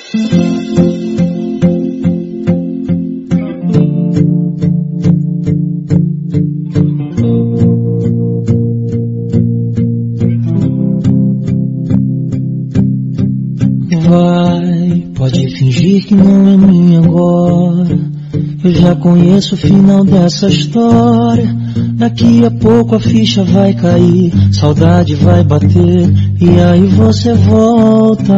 Vai, pode fingir que não é minha agora. Eu já conheço o final dessa história. Daqui a pouco a ficha vai cair, saudade vai bater, e aí você volta.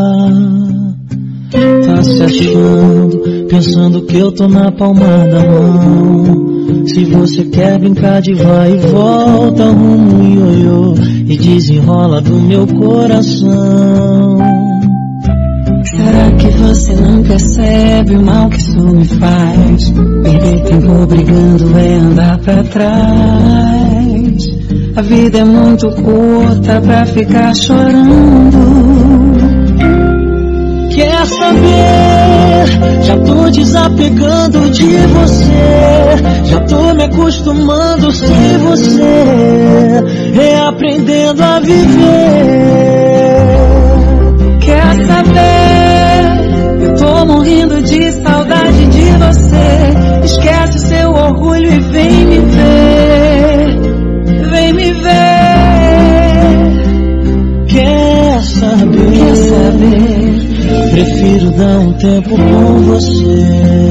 Tá se achando, pensando que eu tô na palma da mão. Se você quer brincar de vai e volta, arruma um ioiô e desenrola do meu coração. Será que você não percebe o mal que isso me faz? Perder tempo brigando é andar pra trás. A vida é muito curta pra ficar chorando. Quer saber? Já tô desapegando de você. Já tô me acostumando sem você, reaprendendo a viver. Quer saber? Eu tô morrendo de saudade de você. Esquece o seu orgulho e vem me ver. Vem me ver. Quer saber? Quer saber? Prefiro dar um tempo com você.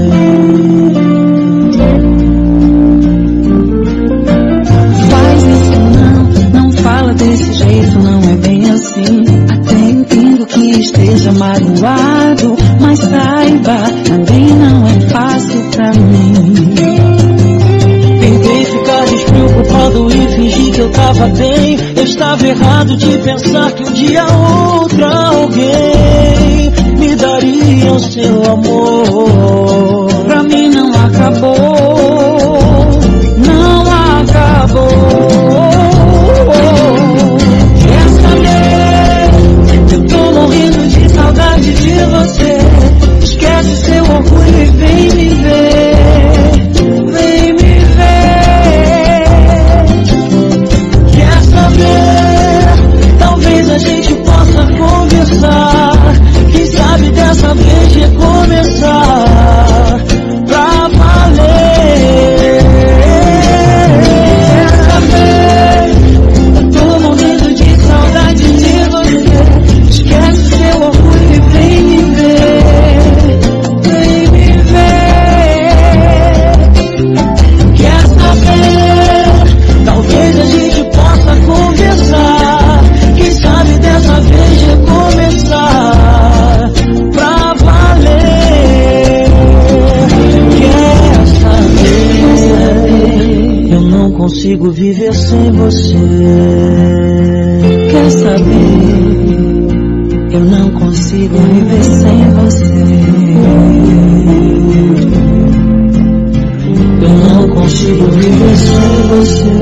Faz isso não fala desse jeito, não é bem assim. Até entendo que esteja magoado, mas saiba, também não é fácil pra mim. Tentei ficar despreocupado e fingir que eu tava bem. Eu estava errado de pensar que um dia outra alguém me daria o seu amor. Pra mim não acabou, não acabou. Quer saber? Eu tô morrendo de saudade de você. Esquece seu orgulho e vem me ver. Vem me ver. Quer saber? Talvez a gente possa conversar. Quem sabe dessa vez recomeçar pra valer. Quer saber? Eu tô morrendo de saudade de você. Esquece seu orgulho e vem me ver. Vem me ver. Quer saber? Talvez a gente possa conversar. Quem sabe dessa vez recomeçar pra valer. Quer saber? Eu não consigo viver sem você. Quer saber? Eu não consigo viver sem você. Eu não consigo viver sem você.